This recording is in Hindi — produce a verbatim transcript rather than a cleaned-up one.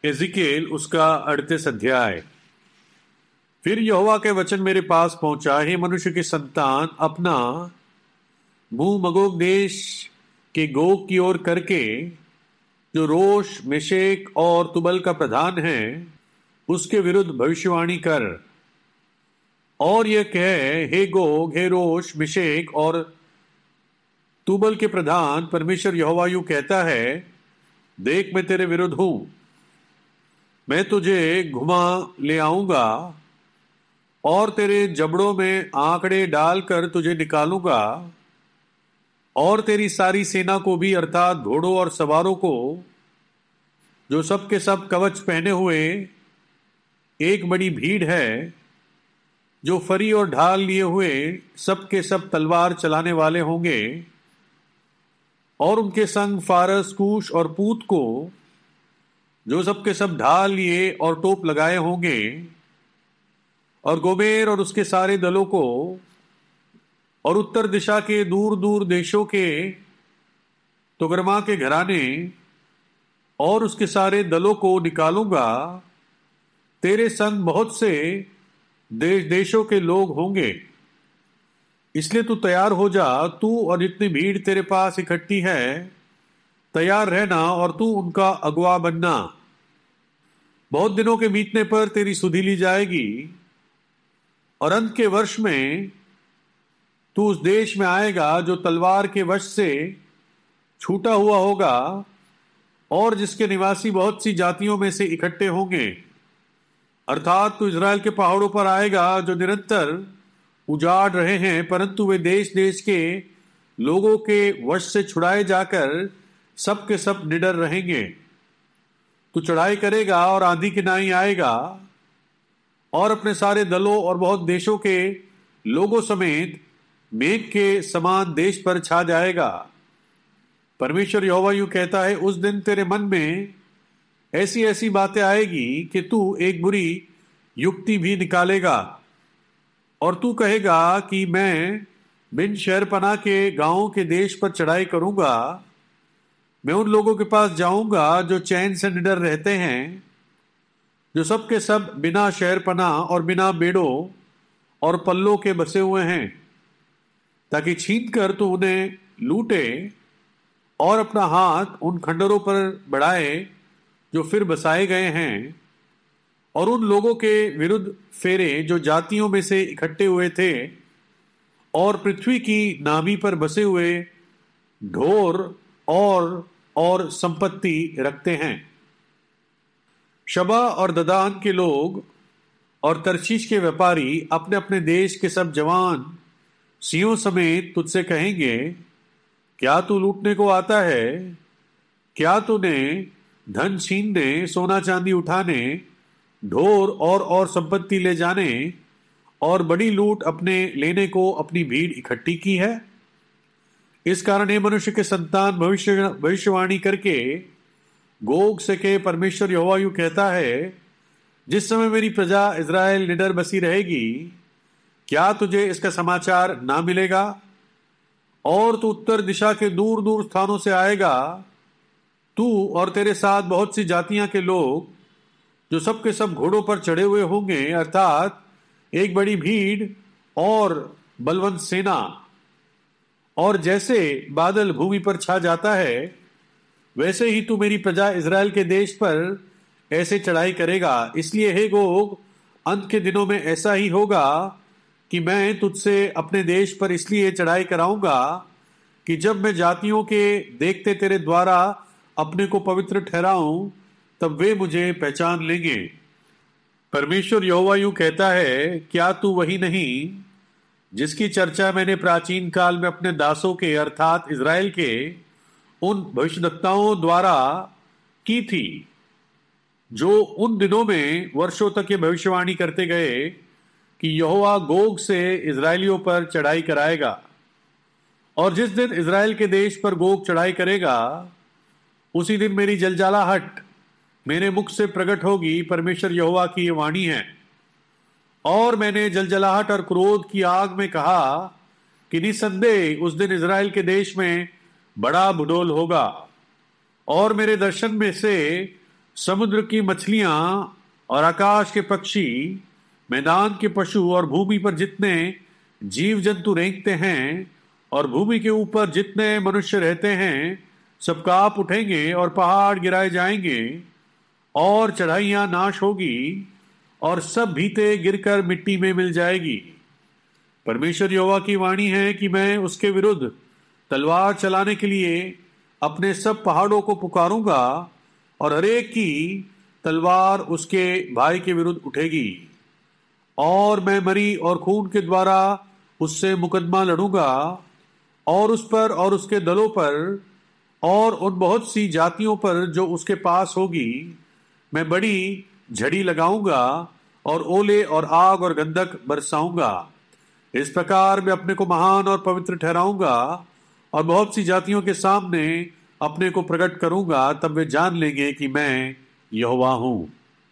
एजिकेल उसका अड़तीस अध्याय। फिर यहोवा के वचन मेरे पास पहुंचा, हे मनुष्य के संतान, अपना मुंह मगोग देश के गोग की ओर करके, जो रोश, मेशेक और तुबल का प्रधान है, उसके विरुद्ध भविष्यवाणी कर और यह कह, हे गोग, हे रोश, मेशेक और तुबल के प्रधान, परमेश्वर यहोवा यूं कहता है, देख, मैं तेरे विरुद्ध हूं। मैं तुझे घुमा ले आऊंगा और तेरे जबड़ों में आंकड़े डालकर तुझे निकालूंगा और तेरी सारी सेना को भी, अर्थात घोड़ों और सवारों को, जो सब के सब कवच पहने हुए एक बड़ी भीड़ है, जो फरी और ढाल लिए हुए सब के सब तलवार चलाने वाले होंगे, और उनके संग फारस, कूश और पूत को, जो सब के सब ढाल लिए और टोप लगाए होंगे, और गोमेर और उसके सारे दलों को, और उत्तर दिशा के दूर दूर देशों के तोगरमा के घराने और उसके सारे दलों को निकालूंगा। तेरे संग बहुत से देश देशों के लोग होंगे, इसलिए तू तैयार हो जा। तू और जितनी भीड़ तेरे पास इकट्ठी है, तैयार रहना और तू उनका अगुआ बनना। बहुत दिनों के बीतने पर तेरी सुधि ली जाएगी और अंत के वर्ष में तू उस देश में आएगा जो तलवार के वश से छूटा हुआ होगा और जिसके निवासी बहुत सी जातियों में से इकट्ठे होंगे। अर्थात तू इज़राइल के पहाड़ों पर आएगा जो निरंतर उजाड़ रहे हैं, परंतु वे देश देश के लोगों के वश से छुड़ाए जाकर सब के सब निडर रहेंगे। तू चढ़ाई करेगा और आंधी की नाई आएगा और अपने सारे दलों और बहुत देशों के लोगों समेत मेघ के समान देश पर छा जाएगा। परमेश्वर यहोवा यूं कहता है, उस दिन तेरे मन में ऐसी ऐसी बातें आएगी कि तू एक बुरी युक्ति भी निकालेगा और तू कहेगा कि मैं बिन शहरपनाह के गांवों के देश पर चढ़ाई करूंगा। मैं उन लोगों के पास जाऊंगा जो चैन से निडर रहते हैं, जो सब के सब बिना शहरपनाह और बिना बेड़ों और पल्लों के बसे हुए हैं, ताकि छीन कर तू उन्हें लूटे और अपना हाथ उन खंडरों पर बढ़ाए जो फिर बसाए गए हैं, और उन लोगों के विरुद्ध फेरे जो जातियों में से इकट्ठे हुए थे और पृथ्वी की नाभि पर बसे हुए ढोर और और संपत्ति रखते हैं। शबा और ददान के लोग और तरशीश के व्यापारी अपने अपने देश के सब जवान सियों समेत तुझसे कहेंगे, क्या तू लूटने को आता है? क्या तूने धन छीनने, सोना चांदी उठाने, ढोर और और संपत्ति ले जाने और बड़ी लूट अपने लेने को अपनी भीड़ इकट्ठी की है? इस कारण हे मनुष्य के संतान, भविष्य भविष्यवाणी करके गोग से के, परमेश्वर यहोवा यूं कहता है, जिस समय मेरी प्रजा इज़राइल निडर बसी रहेगी, क्या तुझे इसका समाचार ना मिलेगा? और तू उत्तर दिशा के दूर दूर स्थानों से आएगा, तू और तेरे साथ बहुत सी जातियां के लोग, जो सब के सब घोड़ों पर चढ़े हुए होंगे, अर्थात एक बड़ी भीड़ और बलवंत सेना। और जैसे बादल भूमि पर छा जाता है, वैसे ही तू मेरी प्रजा इज़राइल के देश पर ऐसे चढ़ाई करेगा। इसलिए हे गोग, अंत के दिनों में ऐसा ही होगा कि मैं तुझसे अपने देश पर इसलिए चढ़ाई कराऊंगा कि जब मैं जातियों के देखते तेरे द्वारा अपने को पवित्र ठहराऊं, तब वे मुझे पहचान लेंगे। परमेश्वर यहोवा यूं कहता है, क्या तू वही नहीं जिसकी चर्चा मैंने प्राचीन काल में अपने दासों के, अर्थात इज़राइल के उन भविष्यद्वक्ताओं द्वारा की थी, जो उन दिनों में वर्षों तक ये भविष्यवाणी करते गए कि यहोवा गोग से इज़राइलियों पर चढ़ाई कराएगा। और जिस दिन इज़राइल के देश पर गोग चढ़ाई करेगा, उसी दिन मेरी जलजलाहट मेरे मुख से प्रकट होगी। परमेश्वर यहोवा की ये वाणी है। और मैंने जलजलाहट और क्रोध की आग में कहा कि निसंदेह उस दिन इज़राइल के देश में बड़ा भूडोल होगा। और मेरे दर्शन में से समुद्र की मछलियां और आकाश के पक्षी, मैदान के पशु और भूमि पर जितने जीव जंतु रेंगते हैं और भूमि के ऊपर जितने मनुष्य रहते हैं, सब कांप उठेंगे और पहाड़ गिराए जाएंगे और चढ़ाइयां नाश होगी और सब भीते गिरकर मिट्टी में मिल जाएगी। परमेश्वर यहोवा की वाणी है कि मैं उसके विरुद्ध तलवार चलाने के लिए अपने सब पहाड़ों को पुकारूंगा और हरेक की तलवार उसके भाई के विरुद्ध उठेगी, और मैं मरी और खून के द्वारा उससे मुकदमा लड़ूंगा और उस पर और उसके दलों पर और उन बहुत सी जातियों पर जो उसके पास होगी मैं बड़ी झड़ी लगाऊंगा और ओले और आग और गंधक बरसाऊंगा। इस प्रकार मैं अपने को महान और पवित्र ठहराऊंगा और बहुत सी जातियों के सामने अपने को प्रकट करूंगा। तब वे जान लेंगे कि मैं यहोवा हूं।